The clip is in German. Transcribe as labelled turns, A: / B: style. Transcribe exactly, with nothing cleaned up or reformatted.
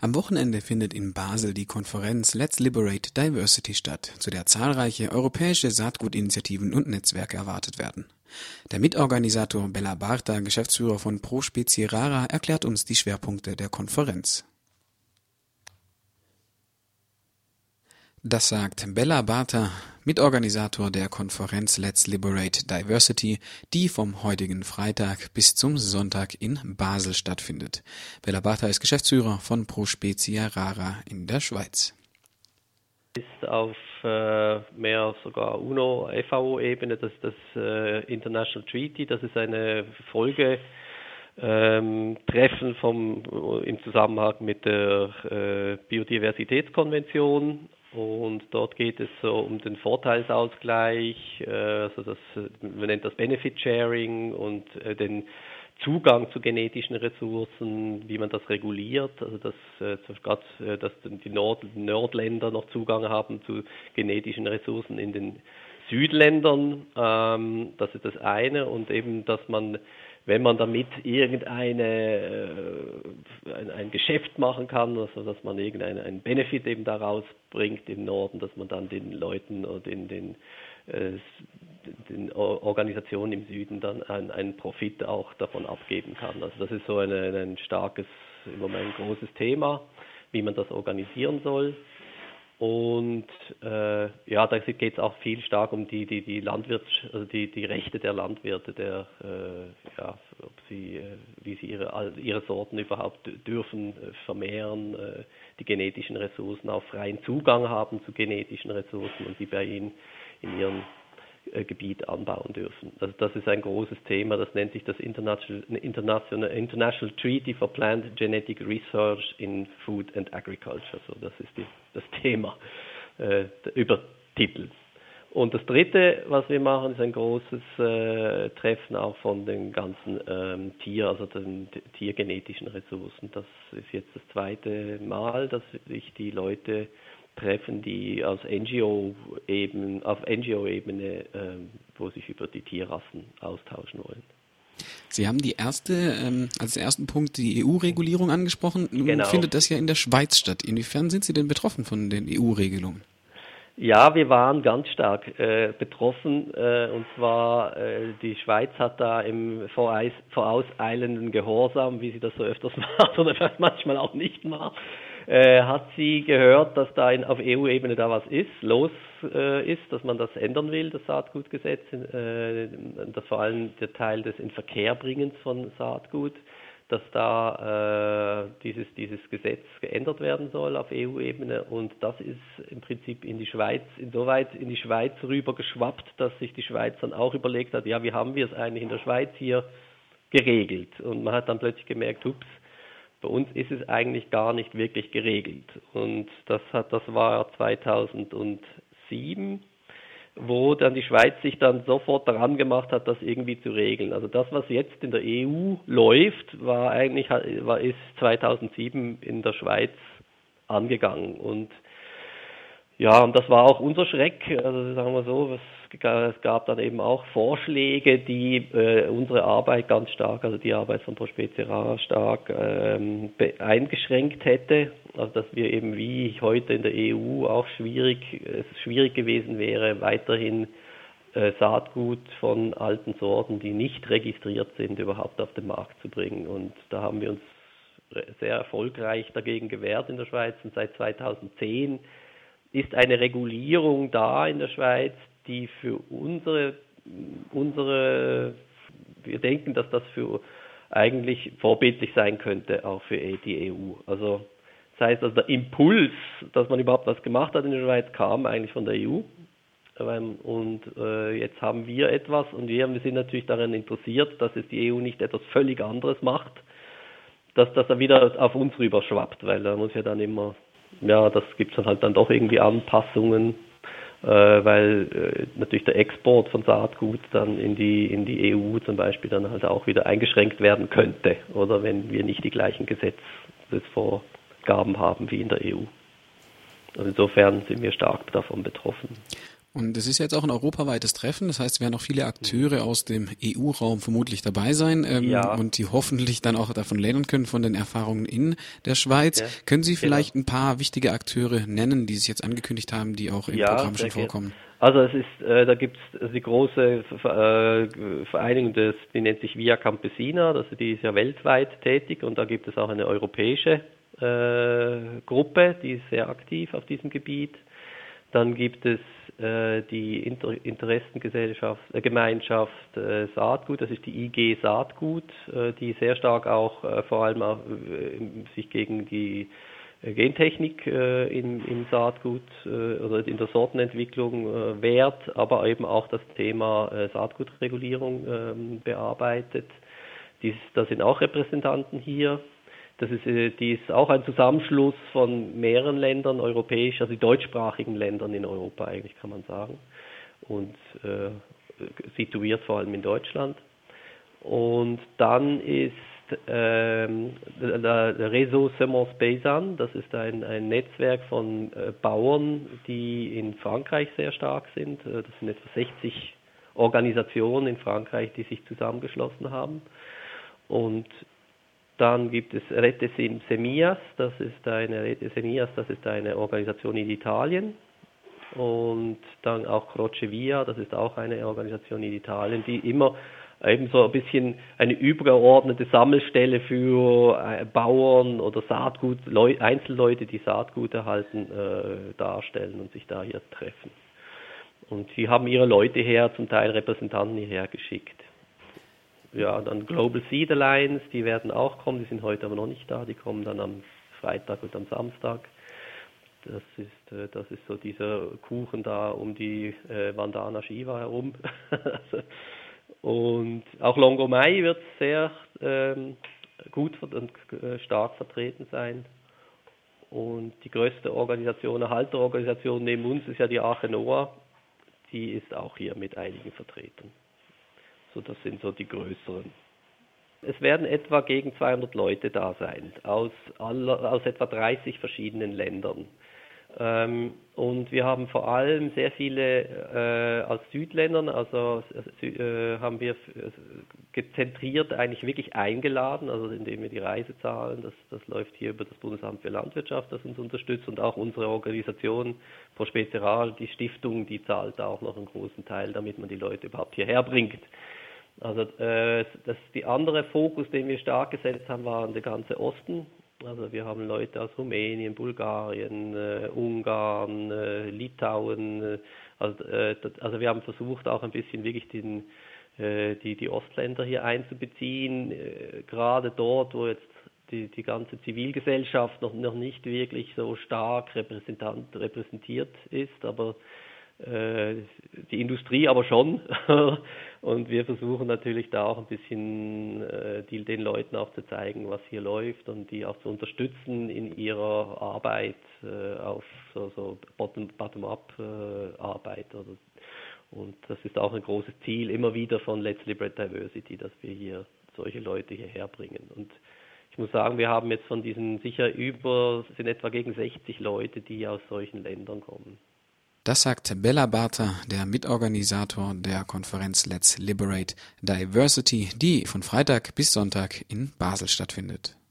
A: Am Wochenende findet in Basel die Konferenz Let's Liberate Diversity statt, zu der zahlreiche europäische Saatgutinitiativen und Netzwerke erwartet werden. Der Mitorganisator Bella Barta, Geschäftsführer von Pro Specie Rara, erklärt uns die Schwerpunkte der Konferenz. Das sagt Bella Barta, Mitorganisator der Konferenz Let's Liberate Diversity, die vom heutigen Freitag bis zum Sonntag in Basel stattfindet. Bella Barta ist Geschäftsführer von Pro Specie Rara in der Schweiz.
B: Ist auf äh, mehr sogar UNO, F A O-Ebene, das ist das äh, International Treaty, das ist eine Folge ähm, Treffen vom, im Zusammenhang mit der äh, Biodiversitätskonvention. Und dort geht es so um den Vorteilsausgleich, äh, also das, man nennt das Benefit Sharing und äh, den Zugang zu genetischen Ressourcen, wie man das reguliert, also dass, äh, grad, äh, dass die Nord Nordländer noch Zugang haben zu genetischen Ressourcen in den Südländern, ähm, das ist das eine, und eben, dass man, wenn man damit irgendeine äh, ein, ein Geschäft machen kann, also dass man irgendeinen Benefit eben daraus bringt im Norden, dass man dann den Leuten oder den, den, äh, den Organisationen im Süden dann einen, einen Profit auch davon abgeben kann. Also das ist so eine, ein starkes, im Moment ein großes Thema, wie man das organisieren soll. Und äh, ja, da geht es auch viel stark um die die die Landwirts also die die Rechte der Landwirte, der äh, ja, ob sie äh, wie sie ihre ihre Sorten überhaupt dürfen äh, vermehren, äh, die genetischen Ressourcen, auch freien Zugang haben zu genetischen Ressourcen und sie bei ihnen in ihrem äh, Gebiet anbauen dürfen. Also das ist ein großes Thema, das nennt sich das International International International Treaty for Plant Genetic Research in Food and Agriculture. So, das ist die, das Thema, äh, der Übertitel. Und das Dritte, was wir machen, ist ein großes äh, Treffen auch von den ganzen ähm, Tier, also den tiergenetischen Ressourcen. Das ist jetzt das zweite Mal, dass sich die Leute treffen, die aus N G O-Ebene, auf N G O-Ebene, äh, wo sich über die Tierrassen austauschen wollen.
A: Sie haben die erste, ähm, als ersten Punkt die E U-Regulierung angesprochen. Nun
B: genau.
A: Findet das ja in der Schweiz statt. Inwiefern sind Sie denn betroffen von den E U-Regelungen?
B: Ja, wir waren ganz stark äh, betroffen, äh, und zwar äh, die Schweiz hat da im voreis, vorauseilenden Gehorsam, wie sie das so öfters macht oder vielleicht manchmal auch nicht macht, äh, hat sie gehört, dass da in, auf E U-Ebene da was ist, los äh, ist, dass man das ändern will, das Saatgutgesetz, äh, das vor allem der Teil des Inverkehrbringens von Saatgut, dass da äh, dieses, dieses Gesetz geändert werden soll auf E U-Ebene, und das ist im Prinzip in die Schweiz, insoweit in die Schweiz rüber geschwappt, dass sich die Schweiz dann auch überlegt hat, ja, wie haben wir es eigentlich in der Schweiz hier geregelt? Und man hat dann plötzlich gemerkt, ups, bei uns ist es eigentlich gar nicht wirklich geregelt. Und das hat, das war zweitausendsieben, wo dann die Schweiz sich dann sofort daran gemacht hat, das irgendwie zu regeln. Also das, was jetzt in der E U läuft, war eigentlich, war, ist zweitausendsieben in der Schweiz angegangen. Und ja, und das war auch unser Schreck. Also sagen wir so, es gab dann eben auch Vorschläge, die äh, unsere Arbeit ganz stark, also die Arbeit von Pro Specie Rara stark ähm, eingeschränkt hätte. Also dass wir eben wie heute in der E U auch schwierig, es schwierig gewesen wäre, weiterhin äh, Saatgut von alten Sorten, die nicht registriert sind, überhaupt auf den Markt zu bringen. Und da haben wir uns sehr erfolgreich dagegen gewehrt in der Schweiz. Und seit zweitausendzehn ist eine Regulierung da in der Schweiz, die für unsere, unsere, wir denken, dass das für eigentlich vorbildlich sein könnte, auch für die E U. Also das heißt, also der Impuls, dass man überhaupt was gemacht hat in der Schweiz, kam eigentlich von der E U. Und äh, jetzt haben wir etwas, und wir, wir sind natürlich daran interessiert, dass es die E U nicht etwas völlig anderes macht, dass das dann wieder auf uns rüber schwappt, weil da muss ja dann immer, ja, das gibt es dann halt dann doch irgendwie Anpassungen, äh, weil äh, natürlich der Export von Saatgut dann in die in die E U zum Beispiel dann halt auch wieder eingeschränkt werden könnte, oder wenn wir nicht die gleichen Gesetzesvorgaben haben wie in der E U. Also insofern sind wir stark davon betroffen.
A: Und es ist jetzt auch ein europaweites Treffen, das heißt, es werden auch viele Akteure aus dem E U-Raum vermutlich dabei sein ähm,
B: ja.
A: und die hoffentlich dann auch davon lernen können von den Erfahrungen in der Schweiz. Ja, können Sie vielleicht genau. ein paar wichtige Akteure nennen, die sich jetzt angekündigt haben, die auch im ja, Programm schon vorkommen?
B: Also es ist, äh, da gibt es also die große äh, Vereinigung, des, die nennt sich Via Campesina, also die ist ja weltweit tätig und da gibt es auch eine europäische äh, Gruppe, die ist sehr aktiv auf diesem Gebiet. Dann gibt es äh, die Inter- Interessengesellschaft, äh, Gemeinschaft äh, Saatgut, das ist die I G Saatgut, äh, die sehr stark auch äh, vor allem auch, äh, sich gegen die äh, Gentechnik äh, in, im Saatgut äh, oder in der Sortenentwicklung äh, wehrt, aber eben auch das Thema äh, Saatgutregulierung äh, bearbeitet. Dies, da sind auch Repräsentanten hier. Das ist, die ist auch ein Zusammenschluss von mehreren Ländern, europäisch, also die deutschsprachigen Ländern in Europa eigentlich, kann man sagen. Und äh, situiert vor allem in Deutschland. Und dann ist ähm, der Réseau Semences Paysannes, das ist ein, ein Netzwerk von äh, Bauern, die in Frankreich sehr stark sind. Das sind etwa sechzig Organisationen in Frankreich, die sich zusammengeschlossen haben. Und dann gibt es Rete Semillas, das ist eine Rete Semillas, das ist eine Organisation in Italien. Und dann auch Croce Via, das ist auch eine Organisation in Italien, die immer eben so ein bisschen eine übergeordnete Sammelstelle für Bauern oder Saatgut, Einzelleute, die Saatgut erhalten, äh, darstellen und sich da hier treffen. Und sie haben ihre Leute her, zum Teil Repräsentanten hierher geschickt. Ja, dann Global Seed Alliance, die werden auch kommen, die sind heute aber noch nicht da, die kommen dann am Freitag und am Samstag. Das ist, das ist so dieser Kuchen da um die äh, Vandana Shiva herum. Und auch Longomai wird sehr ähm, gut und äh, stark vertreten sein. Und die größte Organisation, Erhalterorganisation neben uns ist ja die Arche Noah, die ist auch hier mit einigen vertreten. So, das sind so die größeren. Es werden etwa gegen zweihundert Leute da sein, aus, aller, aus etwa dreißig verschiedenen Ländern. Ähm, und wir haben vor allem sehr viele äh, aus Südländern, also äh, haben wir gezentriert eigentlich wirklich eingeladen, also indem wir die Reise zahlen. Das, das läuft hier über das Bundesamt für Landwirtschaft, das uns unterstützt, und auch unsere Organisation Prospeceral, die Stiftung, die zahlt da auch noch einen großen Teil, damit man die Leute überhaupt hierher bringt. Also äh, das, die andere Fokus, den wir stark gesetzt haben, war der ganze Osten. Also wir haben Leute aus Rumänien, Bulgarien, äh, Ungarn, äh, Litauen. Äh, also, äh, das, also wir haben versucht auch ein bisschen wirklich den, äh, die, die Ostländer hier einzubeziehen, äh, gerade dort, wo jetzt die, die ganze Zivilgesellschaft noch, noch nicht wirklich so stark repräsentant, repräsentiert ist, aber die Industrie aber schon. Und wir versuchen natürlich da auch ein bisschen äh, die, den Leuten auch zu zeigen, was hier läuft, und die auch zu unterstützen in ihrer Arbeit äh, auf so, so Bottom, Bottom-up-Arbeit. Äh, also, und das ist auch ein großes Ziel immer wieder von Let's Liberate Diversity, dass wir hier solche Leute hierher bringen. Und ich muss sagen, wir haben jetzt von diesen sicher über, sind etwa gegen sechzig Leute, die aus solchen Ländern kommen.
A: Das sagt Bela Barter, der Mitorganisator der Konferenz Let's Liberate Diversity, die von Freitag bis Sonntag in Basel stattfindet.